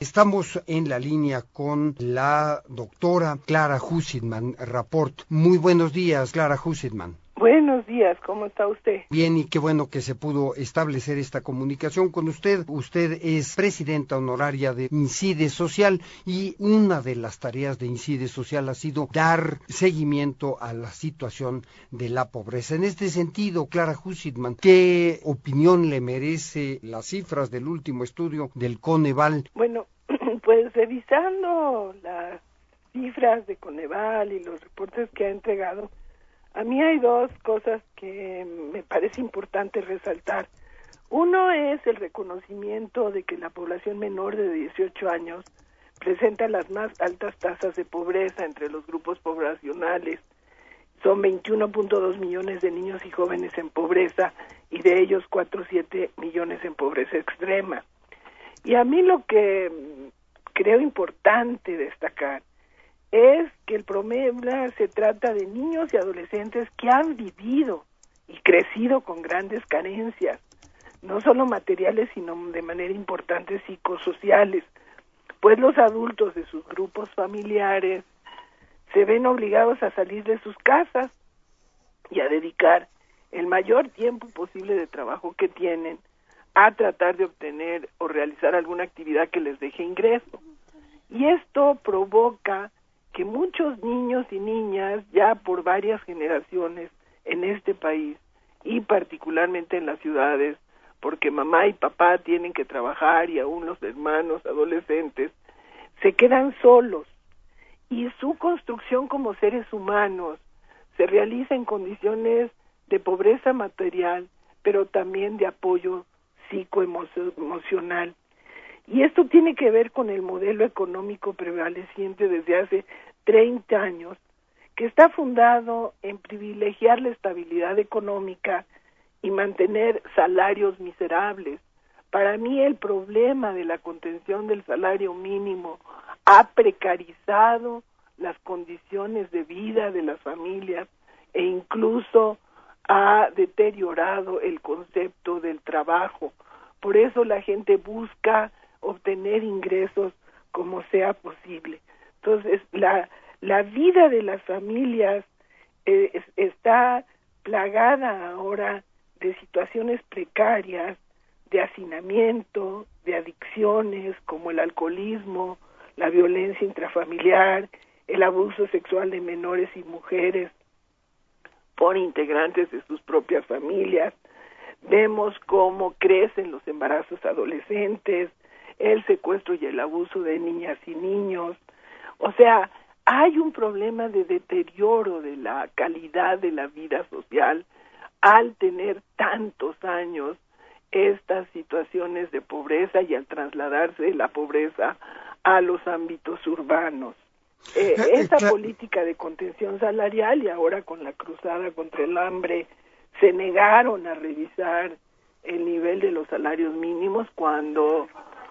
Estamos en la línea con la doctora Clara Hussidman Rapport. Muy buenos días, Clara Hussidman. Buenos días, ¿cómo está usted? Bien, y qué bueno que se pudo establecer esta comunicación con usted. Usted es presidenta honoraria de Incide Social y una de las tareas de Incide Social ha sido dar seguimiento a la situación de la pobreza. En este sentido, Clara Hussidman, ¿qué opinión le merece las cifras del último estudio del Coneval? Bueno, pues revisando las cifras de Coneval y los reportes que ha entregado, a mí hay dos cosas que me parece importante resaltar. Uno es el reconocimiento de que la población menor de 18 años presenta las más altas tasas de pobreza entre los grupos poblacionales. Son 21.2 millones de niños y jóvenes en pobreza y de ellos 4.7 millones en pobreza extrema. Y a mí lo que creo importante destacar es que el problema se trata de niños y adolescentes que han vivido y crecido con grandes carencias, no solo materiales, sino de manera importante psicosociales, pues los adultos de sus grupos familiares se ven obligados a salir de sus casas y a dedicar el mayor tiempo posible de trabajo que tienen a tratar de obtener o realizar alguna actividad que les deje ingreso. Y esto provoca que muchos niños y niñas ya por varias generaciones en este país y particularmente en las ciudades, porque mamá y papá tienen que trabajar y aún los hermanos adolescentes se quedan solos y su construcción como seres humanos se realiza en condiciones de pobreza material, pero también de apoyo psicoemocional. Y esto tiene que ver con el modelo económico prevaleciente desde hace 30 años, que está fundado en privilegiar la estabilidad económica y mantener salarios miserables. Para mí el problema de la contención del salario mínimo ha precarizado las condiciones de vida de las familias e incluso ha deteriorado el concepto del trabajo. Por eso la gente busca obtener ingresos como sea posible. Entonces, la vida de las familias está plagada ahora de situaciones precarias, de hacinamiento, de adicciones como el alcoholismo, la violencia intrafamiliar, el abuso sexual de menores y mujeres por integrantes de sus propias familias. Vemos cómo crecen los embarazos adolescentes, el secuestro y el abuso de niñas y niños. O sea, hay un problema de deterioro de la calidad de la vida social al tener tantos años estas situaciones de pobreza y al trasladarse la pobreza a los ámbitos urbanos. Esa política de contención salarial y ahora con la cruzada contra el hambre se negaron a revisar el nivel de los salarios mínimos cuando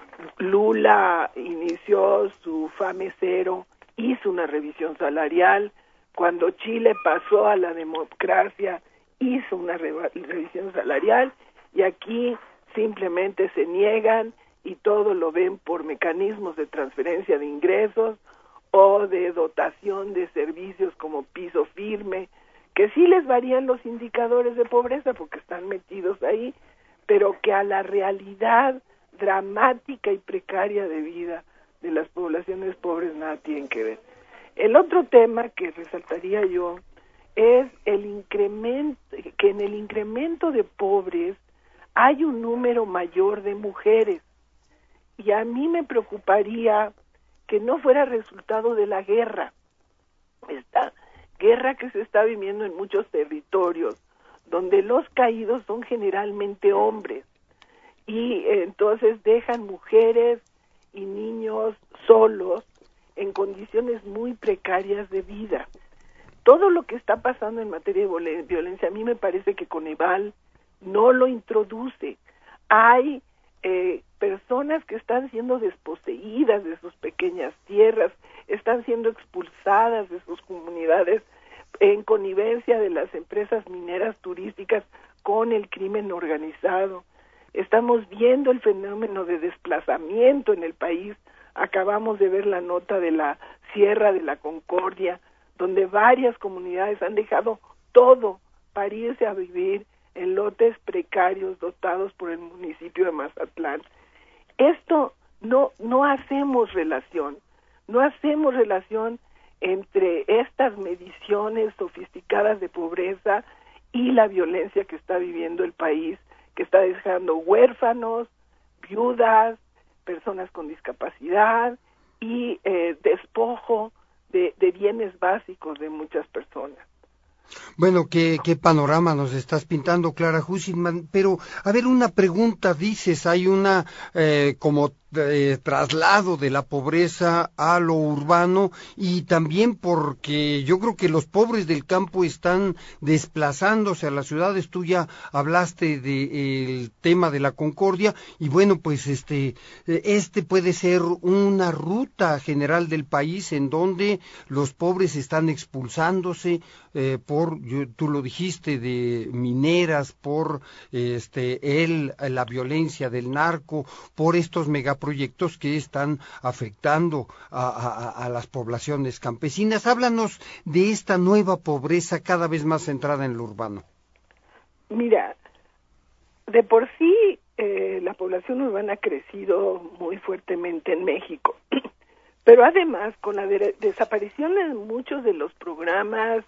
Lula inició su FAME Cero, hizo una revisión salarial, cuando Chile pasó a la democracia, hizo una revisión salarial, y aquí simplemente se niegan y todo lo ven por mecanismos de transferencia de ingresos o de dotación de servicios como piso firme, que sí les varían los indicadores de pobreza porque están metidos ahí, pero que a la realidad dramática y precaria de vida de las poblaciones pobres nada tienen que ver. El otro tema que resaltaría yo es el incremento, que en el incremento de pobres hay un número mayor de mujeres, y a mí me preocuparía que no fuera resultado de la guerra, esta guerra que se está viviendo en muchos territorios, donde los caídos son generalmente hombres, y entonces dejan mujeres y niños solos en condiciones muy precarias de vida. Todo lo que está pasando en materia de violencia, a mí me parece que Coneval no lo introduce. Hay personas que están siendo desposeídas de sus pequeñas tierras, están siendo expulsadas de sus comunidades en connivencia de las empresas mineras turísticas con el crimen organizado. Estamos viendo el fenómeno de desplazamiento en el país Acabamos de ver la nota de la Sierra de la Concordia, donde varias comunidades han dejado todo para irse a vivir en lotes precarios dotados por el municipio de Mazatlán. Esto no hacemos relación entre estas mediciones sofisticadas de pobreza y la violencia que está viviendo el país, que está dejando huérfanos, viudas, personas con discapacidad y despojo de bienes básicos de muchas personas. Bueno, qué panorama nos estás pintando, Clara Hussinman, pero, a ver, una pregunta, dices, hay una traslado de la pobreza a lo urbano, y también porque yo creo que los pobres del campo están desplazándose a las ciudades. Tú ya hablaste del tema de la Concordia, y bueno, pues este puede ser una ruta general del país en donde los pobres están expulsándose tú lo dijiste, de mineras, por la violencia del narco, por estos megaproyectos que están afectando a las poblaciones campesinas. Háblanos de esta nueva pobreza cada vez más centrada en lo urbano. Mira, de por sí la población urbana ha crecido muy fuertemente en México, pero además con la desaparición de muchos de los programas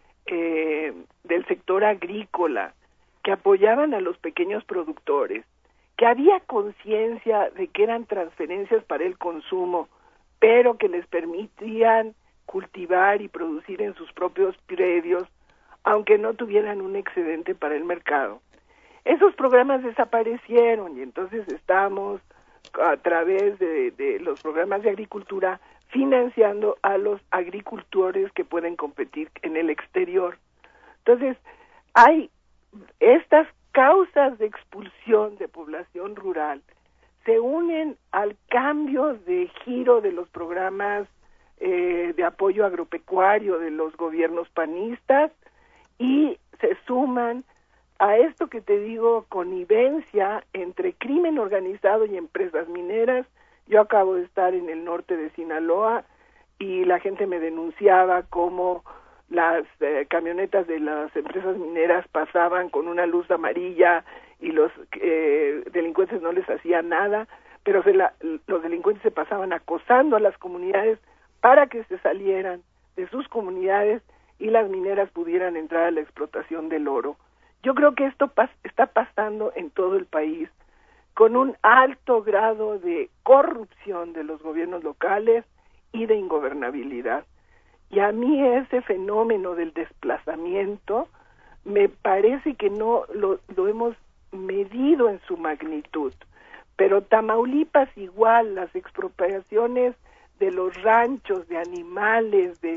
del sector agrícola que apoyaban a los pequeños productores, que había conciencia de que eran transferencias para el consumo, pero que les permitían cultivar y producir en sus propios predios, aunque no tuvieran un excedente para el mercado. Esos programas desaparecieron, y entonces estamos a través de los programas de agricultura financiando a los agricultores que pueden competir en el exterior. Entonces, hay estas causas de expulsión de población rural, se unen al cambio de giro de los programas de apoyo agropecuario de los gobiernos panistas, y se suman a esto que te digo, connivencia entre crimen organizado y empresas mineras. Yo acabo de estar en el norte de Sinaloa y la gente me denunciaba cómo las camionetas de las empresas mineras pasaban con una luz amarilla y los delincuentes no les hacían nada, pero los delincuentes se pasaban acosando a las comunidades para que se salieran de sus comunidades y las mineras pudieran entrar a la explotación del oro. Yo creo que esto está pasando en todo el país, con un alto grado de corrupción de los gobiernos locales y de ingobernabilidad. Y a mí ese fenómeno del desplazamiento me parece que no lo hemos medido en su magnitud. Pero Tamaulipas igual, las expropiaciones de los ranchos, de animales, de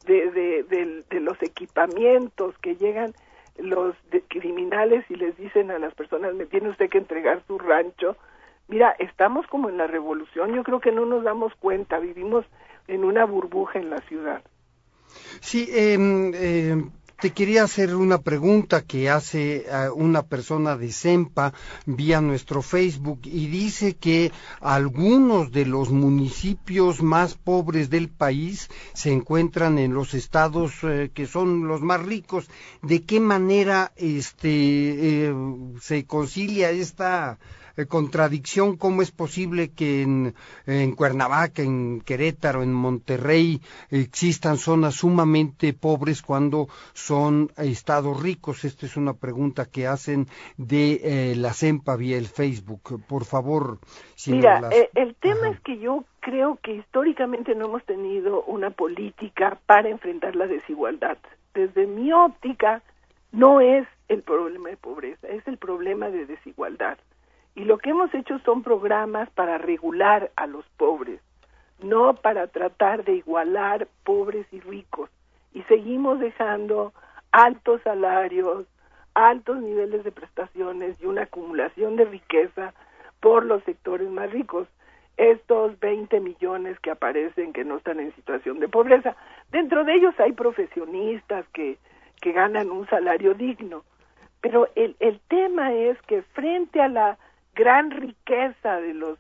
los equipamientos que llegan los criminales y les dicen a las personas, me tiene usted que entregar su rancho. Mira, estamos como en la revolución, yo creo que no nos damos cuenta, vivimos en una burbuja en la ciudad. Sí, te quería hacer una pregunta que hace una persona de CEMPA vía nuestro Facebook, y dice que algunos de los municipios más pobres del país se encuentran en los estados que son los más ricos. ¿De qué manera se concilia esta contradicción? ¿Cómo es posible que en Cuernavaca, en Querétaro, en Monterrey existan zonas sumamente pobres cuando son estados ricos? Esta es una pregunta que hacen de la CEMPA vía el Facebook. Por favor, si mira, nos el tema es que yo creo que históricamente no hemos tenido una política para enfrentar la desigualdad. Desde mi óptica, no es el problema de pobreza, es el problema de desigualdad. Y lo que hemos hecho son programas para regular a los pobres, no para tratar de igualar pobres y ricos. Y seguimos dejando altos salarios, altos niveles de prestaciones y una acumulación de riqueza por los sectores más ricos. Estos 20 millones que aparecen que no están en situación de pobreza, dentro de ellos hay profesionistas que ganan un salario digno. Pero el tema es que frente a la gran riqueza de los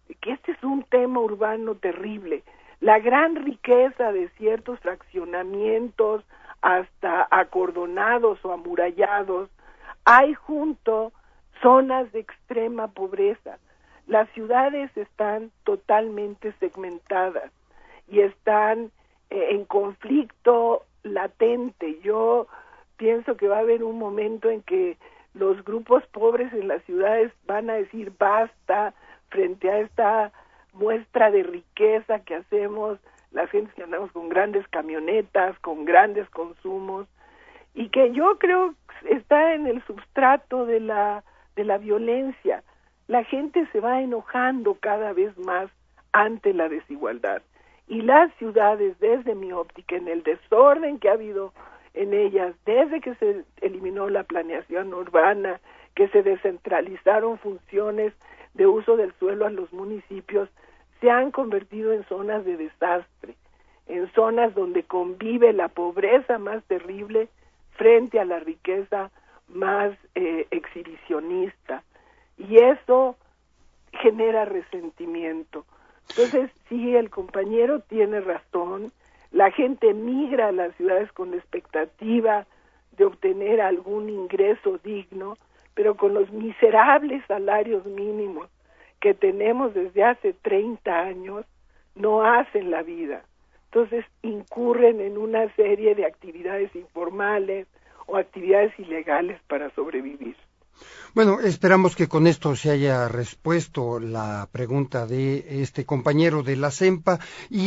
que este es un tema urbano terrible. La gran riqueza de ciertos fraccionamientos, hasta acordonados o amurallados, hay junto zonas de extrema pobreza. Las ciudades están totalmente segmentadas y están en conflicto latente. Yo pienso que va a haber un momento en que los grupos pobres en las ciudades van a decir basta frente a esta muestra de riqueza que hacemos las gentes que andamos con grandes camionetas, con grandes consumos, y que yo creo está en el substrato de la violencia. La gente se va enojando cada vez más ante la desigualdad. Y las ciudades, desde mi óptica, en el desorden que ha habido en ellas, desde que se eliminó la planeación urbana, que se descentralizaron funciones de uso del suelo a los municipios, se han convertido en zonas de desastre, en zonas donde convive la pobreza más terrible frente a la riqueza más exhibicionista, y eso genera resentimiento. Entonces, sí, el compañero tiene razón, la gente migra a las ciudades con la expectativa de obtener algún ingreso digno, pero con los miserables salarios mínimos que tenemos desde hace 30 años, no hacen la vida. Entonces incurren en una serie de actividades informales o actividades ilegales para sobrevivir. Bueno, esperamos que con esto se haya respuesto la pregunta de este compañero de la CEMPA.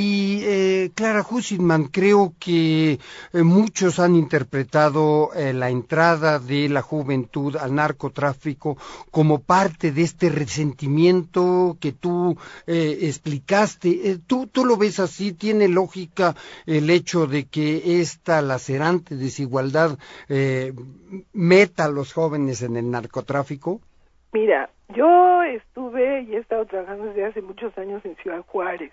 Y Clara Hussidman, creo que muchos han interpretado la entrada de la juventud al narcotráfico como parte de este resentimiento que tú explicaste. ¿Tú lo ves así? ¿Tiene lógica el hecho de que esta lacerante desigualdad meta a los jóvenes en el narcotráfico? Mira, yo estuve y he estado trabajando desde hace muchos años en Ciudad Juárez.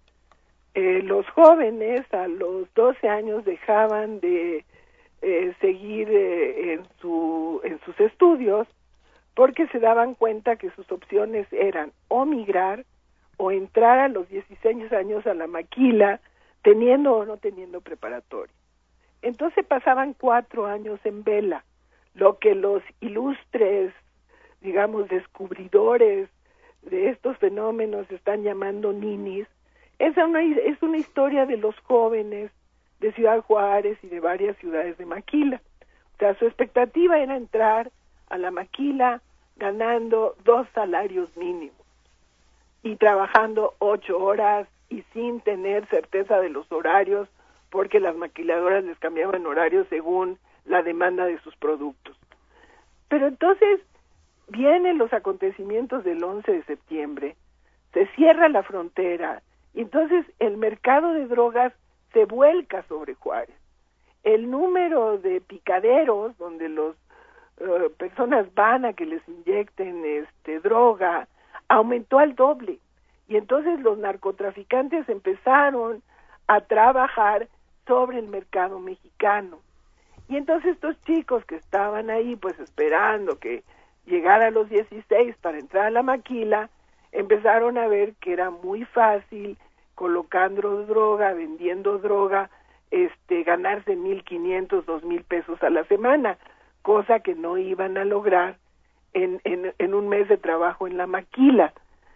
Los jóvenes a los 12 años dejaban de seguir en sus estudios porque se daban cuenta que sus opciones eran o migrar o entrar a los 16 años a la maquila, teniendo o no teniendo preparatoria. Entonces pasaban 4 años en vela, lo que los ilustres, digamos, descubridores de estos fenómenos están llamando ninis. Es una historia de los jóvenes de Ciudad Juárez y de varias ciudades de maquila. O sea, su expectativa era entrar a la maquila ganando 2 salarios mínimos y trabajando 8 horas y sin tener certeza de los horarios, porque las maquiladoras les cambiaban horarios según la demanda de sus productos. Pero entonces vienen los acontecimientos del 11 de septiembre, se cierra la frontera, y entonces el mercado de drogas se vuelca sobre Juárez. El número de picaderos donde los personas van a que les inyecten droga aumentó al doble, y entonces los narcotraficantes empezaron a trabajar sobre el mercado mexicano. Y entonces estos chicos que estaban ahí pues esperando que llegara a los 16 para entrar a la maquila, empezaron a ver que era muy fácil, colocando droga, vendiendo droga, ganarse 1,500, 2,000 pesos a la semana, cosa que no iban a lograr en un mes de trabajo en la maquila.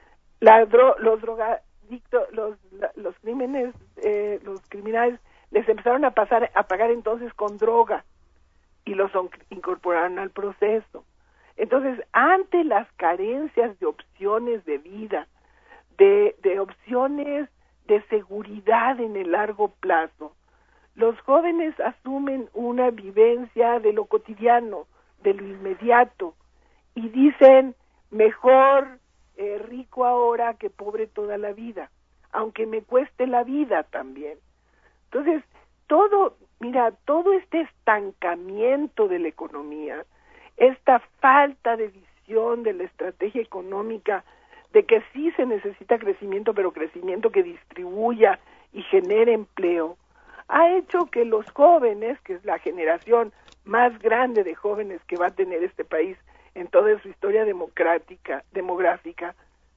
Los drogadictos, los criminales les empezaron a pagar entonces con droga y los incorporaron al proceso. Entonces, ante las carencias de opciones de vida, de opciones de seguridad en el largo plazo, los jóvenes asumen una vivencia de lo cotidiano, de lo inmediato, y dicen, mejor rico ahora que pobre toda la vida, aunque me cueste la vida también. Entonces, todo este estancamiento de la economía, esta falta de visión de la estrategia económica, de que sí se necesita crecimiento, pero crecimiento que distribuya y genere empleo, ha hecho que los jóvenes, que es la generación más grande de jóvenes que va a tener este país en toda su historia demográfica,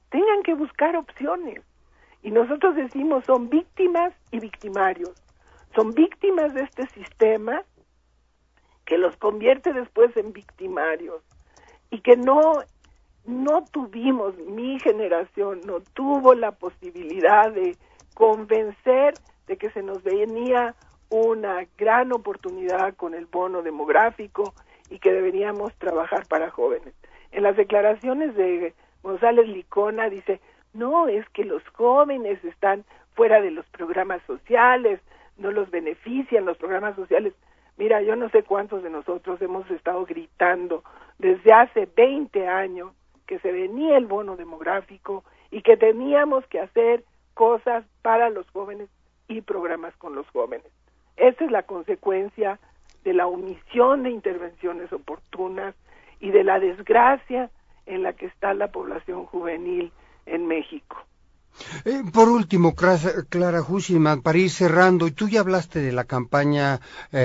tengan que buscar opciones. Y nosotros decimos, son víctimas y victimarios. Son víctimas de este sistema que los convierte después en victimarios. Y que no tuvimos, mi generación no tuvo la posibilidad de convencer de que se nos venía una gran oportunidad con el bono demográfico y que deberíamos trabajar para jóvenes. En las declaraciones de González Licona dice, no, es que los jóvenes están fuera de los programas sociales, no los benefician los programas sociales. Mira, yo no sé cuántos de nosotros hemos estado gritando desde hace 20 años que se venía el bono demográfico y que teníamos que hacer cosas para los jóvenes y programas con los jóvenes. Esa es la consecuencia de la omisión de intervenciones oportunas y de la desgracia en la que está la población juvenil en México. Por último, Clara Husseinman, para ir cerrando, y tú ya hablaste de la campaña,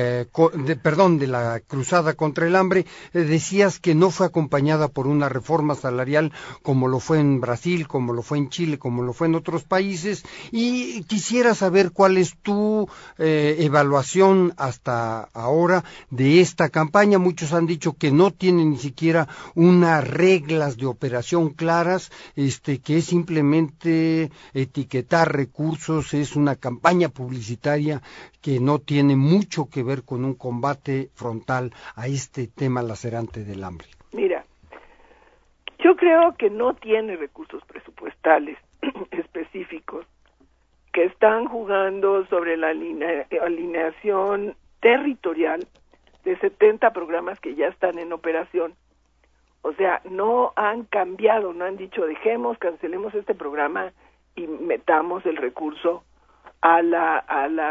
de la cruzada contra el hambre, decías que no fue acompañada por una reforma salarial como lo fue en Brasil, como lo fue en Chile, como lo fue en otros países, y quisiera saber cuál es tu evaluación hasta ahora de esta campaña. Muchos han dicho que no tiene ni siquiera unas reglas de operación claras, que es simplemente etiquetar recursos, es una campaña publicitaria que no tiene mucho que ver con un combate frontal a este tema lacerante del hambre. Mira, yo creo que no tiene recursos presupuestales específicos que están jugando sobre la alineación territorial de 70 programas que ya están en operación. O sea, no han cambiado, no han dicho cancelemos este programa y metamos el recurso a la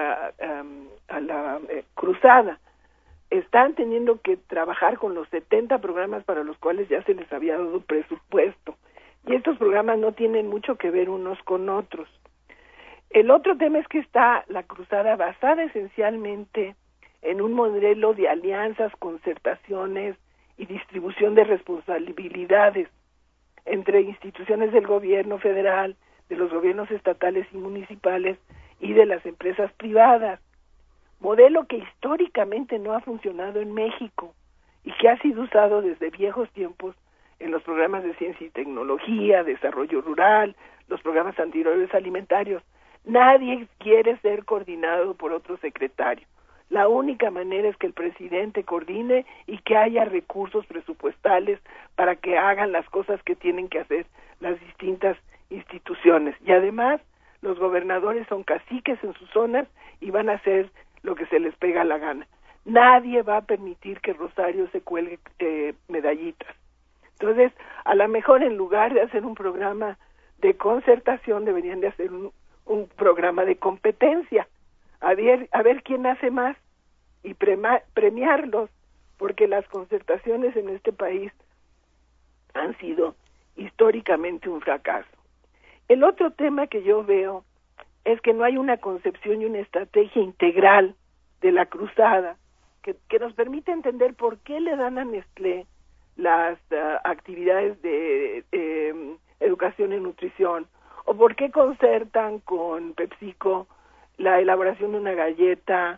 cruzada. Están teniendo que trabajar con los 70 programas para los cuales ya se les había dado presupuesto. Y estos programas no tienen mucho que ver unos con otros. El otro tema es que está la cruzada basada esencialmente en un modelo de alianzas, concertaciones y distribución de responsabilidades entre instituciones del gobierno federal, de los gobiernos estatales y municipales y de las empresas privadas, modelo que históricamente no ha funcionado en México y que ha sido usado desde viejos tiempos en los programas de ciencia y tecnología, desarrollo rural, los programas anteriores alimentarios. Nadie quiere ser coordinado por otro secretario. La única manera es que el presidente coordine y que haya recursos presupuestales para que hagan las cosas que tienen que hacer las distintas instituciones. Y además, los gobernadores son caciques en sus zonas y van a hacer lo que se les pega la gana. Nadie va a permitir que Rosario se cuelgue medallitas. Entonces, a lo mejor en lugar de hacer un programa de concertación, deberían de hacer un programa de competencia. A ver quién hace más y premiarlos, porque las concertaciones en este país han sido históricamente un fracaso. El otro tema que yo veo es que no hay una concepción y una estrategia integral de la cruzada que nos permite entender por qué le dan a Nestlé las actividades de educación y nutrición, o por qué concertan con PepsiCo la elaboración de una galleta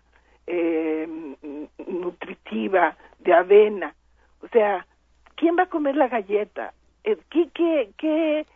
nutritiva de avena. O sea, ¿quién va a comer la galleta? ¿Qué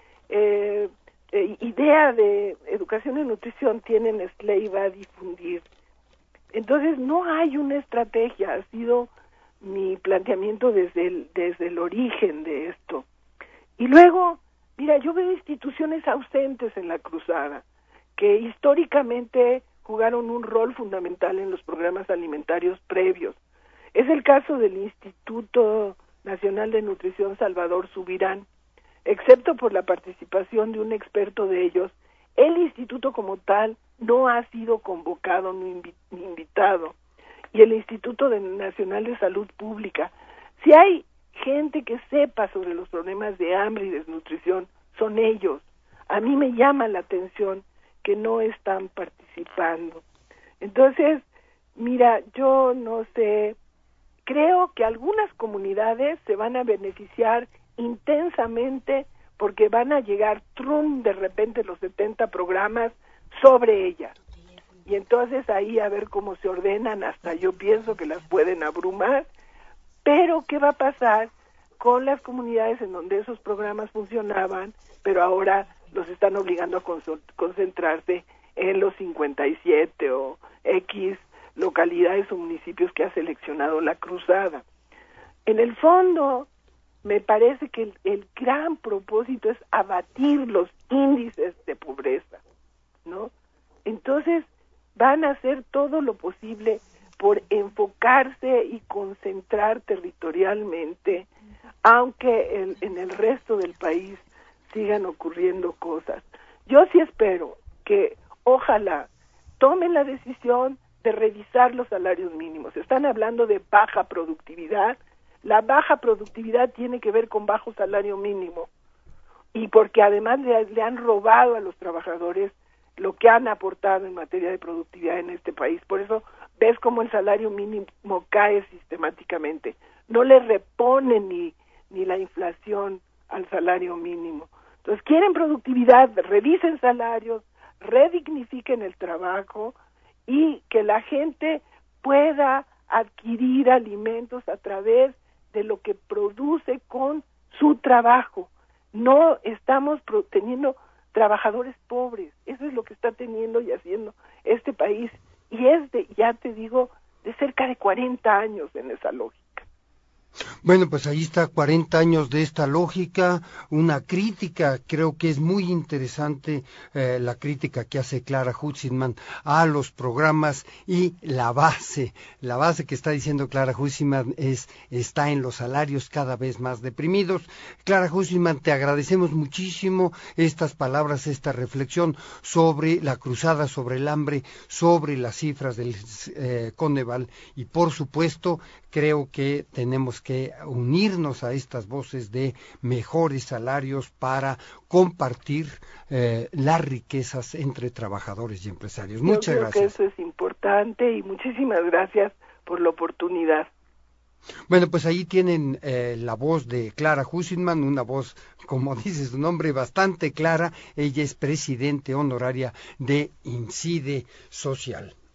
idea de educación y nutrición tiene Nestlé y va a difundir? Entonces no hay una estrategia, ha sido mi planteamiento desde el origen de esto. Y luego, mira, yo veo instituciones ausentes en la cruzada, que históricamente jugaron un rol fundamental en los programas alimentarios previos. Es el caso del Instituto Nacional de Nutrición Salvador Subirán. Excepto por la participación de un experto de ellos, el instituto como tal no ha sido convocado ni invitado. Y el Instituto Nacional de Salud Pública, si hay gente que sepa sobre los problemas de hambre y desnutrición, son ellos. A mí me llama la atención que no están participando. Entonces, mira, yo no sé, creo que algunas comunidades se van a beneficiar intensamente porque van a llegar de repente los 70 programas sobre ella. Y entonces ahí a ver cómo se ordenan, hasta yo pienso que las pueden abrumar, pero ¿qué va a pasar con las comunidades en donde esos programas funcionaban, pero ahora los están obligando a concentrarse en los 57 o X localidades o municipios que ha seleccionado la cruzada? En el fondo, me parece que el gran propósito es abatir los índices de pobreza, ¿no? Entonces, van a hacer todo lo posible por enfocarse y concentrar territorialmente, aunque en el resto del país sigan ocurriendo cosas. Yo sí espero que, ojalá, tomen la decisión de revisar los salarios mínimos. Están hablando de baja productividad. La baja productividad tiene que ver con bajo salario mínimo, y porque además le han robado a los trabajadores lo que han aportado en materia de productividad en este país. Por eso ves cómo el salario mínimo cae sistemáticamente. No le reponen ni la inflación al salario mínimo. Entonces, quieren productividad, revisen salarios, redignifiquen el trabajo y que la gente pueda adquirir alimentos a través de lo que produce con su trabajo. No estamos teniendo trabajadores pobres. Eso es lo que está teniendo y haciendo este país, y es ya te digo, de cerca de 40 años en esa lógica. Bueno, pues ahí está, 40 años de esta lógica, una crítica, creo que es muy interesante la crítica que hace Clara Hutchinson a los programas, y la base que está diciendo Clara Hutchinson está en los salarios cada vez más deprimidos. Clara Hutchinson, te agradecemos muchísimo estas palabras, esta reflexión sobre la cruzada, sobre el hambre, sobre las cifras del Coneval, y por supuesto creo que tenemos que unirnos a estas voces de mejores salarios para compartir las riquezas entre trabajadores y empresarios. Muchas gracias. Creo que eso es importante, y muchísimas gracias por la oportunidad. Bueno, pues ahí tienen la voz de Clara Hutchinson, una voz, como dice su nombre, bastante clara. Ella es presidente honoraria de Incide Social.